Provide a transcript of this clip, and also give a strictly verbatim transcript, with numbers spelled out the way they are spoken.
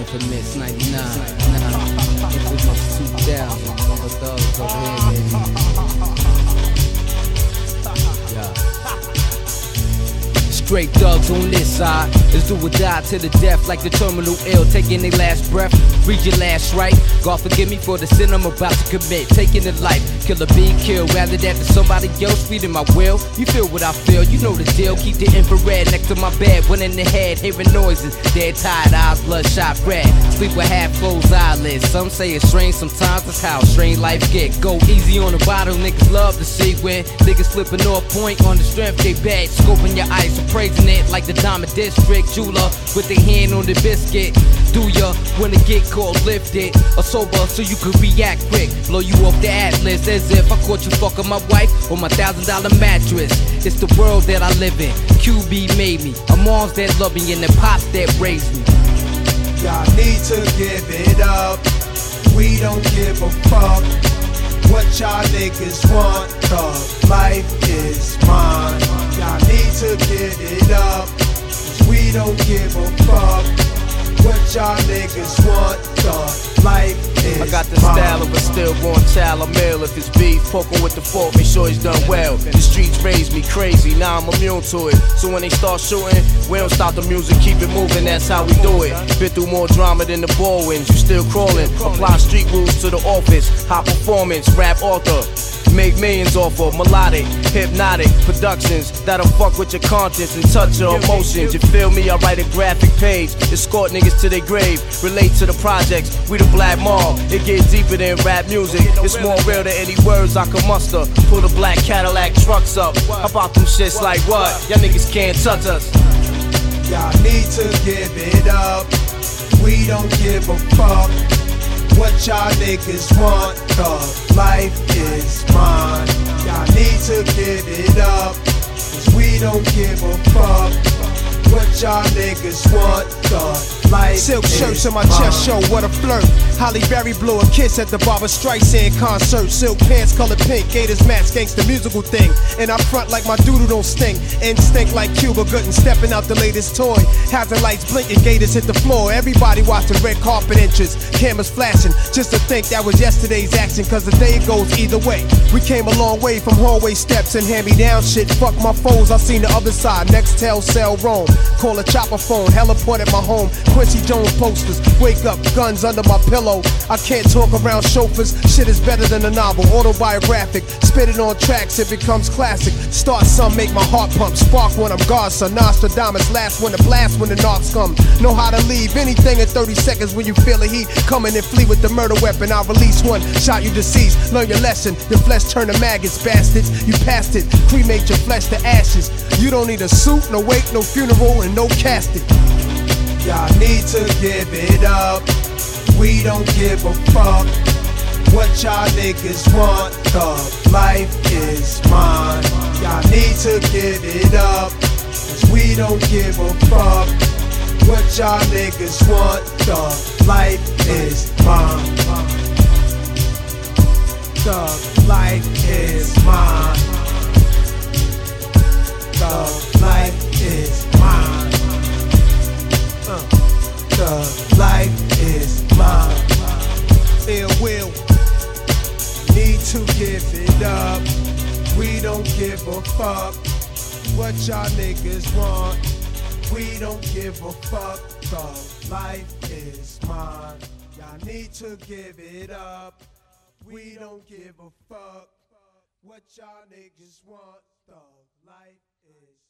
Infamous ninety-nine, nah, Infamous two thousand, Bubba Thugs over here, baby. Yeah. Straight thugs on this side, let's do or die to the death like the terminal ill, taking their last breath. Read your last right, God forgive me for the sin I'm about to commit. Taking the life, killer being killed, rather that to somebody else feeding my will. You feel what I feel, you know the deal. Keep the infrared next to my bed, one in the head, hearing noises. Dead tired eyes, bloodshot red. Sleep with half closed eyelids. Some say it's strange, sometimes that's how strange life get. Go easy on the bottle, niggas love to see when niggas flipping off point on the strength they bad. Scoping your eyes, praising it like the Diamond District jeweler with their hand on the biscuit. Do ya wanna get caught lifted or sober so you can react quick? Blow you off the atlas as if I caught you fucking my wife on my thousand dollar mattress. It's the world that I live in. Q B made me, a moms that love me and the pops that raised me. Y'all need to give it up. We don't give a fuck what y'all niggas want. The life is mine. Y'all need to give it up, 'cause we don't give a fuck what y'all niggas want. The life is mine. I got the style of a stillborn child. I'm ill if it's beef, poking with the fork, make sure he's done well. The streets raised me crazy, now I'm immune to it. So when they start shooting, we don't stop the music, keep it moving, that's how we do it. Been through more drama than the ball wins, you still crawling. Apply street rules to the office, high performance, rap author. Make millions off of melodic, hypnotic productions that'll fuck with your conscience and touch your emotions. You feel me? I write a graphic page, escort niggas to their grave. Relate to the projects, we the black mob. It gets deeper than rap music. It's more real than any words I can muster. Pull the black Cadillac trucks up. How about them shits like what? Y'all niggas can't touch us. Y'all need to give it up. We don't give a fuck what y'all niggas want. The life is mine. Y'all need to give it up, 'cause we don't give a fuck what y'all niggas want. The life Silk is shirts on my mine. chest show, what a flirt. Holly Berry blew a kiss at the Barbra Streisand concert. Silk pants colored pink, Gators match, gangsta musical thing. And I front like my doodle don't stink. Instinct like Cuba Gooding, stepping out the latest toy. Hazard lights blinking, Gators hit the floor. Everybody watching red carpet entrance, cameras flashing. Just to think that was yesterday's action, 'cause the day goes either way. We came a long way from hallway steps and hand-me-down shit. Fuck my foes, I seen the other side. Nextel, cell, roam. Call a chopper phone, heliport at my home. Quincy Jones posters, wake up, guns under my pillow. I can't talk around chauffeurs, shit is better than a novel, autobiographic. Spit it on tracks, it becomes classic. Start some, make my heart pump, spark when I'm Garza. Nostradamus, last when the blast when the knocks come. Know how to leave anything in thirty seconds when you feel the heat coming and flee with the murder weapon. I'll release one, shot you deceased. Learn your lesson, your flesh turn to maggots, bastards. You passed it, cremate your flesh to ashes. You don't need a suit, no wake, no funeral, and no casket. Y'all need to give it up. We don't give a fuck what y'all niggas want. The life is mine. Y'all need to give it up, 'cause we don't give a fuck what y'all niggas want. The life is mine. The life is mine. The life is mine. Uh, the life is mine. Ill will. Need to give it up. We don't give a fuck what y'all niggas want. We don't give a fuck. The life is mine. Y'all need to give it up. We don't give a fuck what y'all niggas want. The life is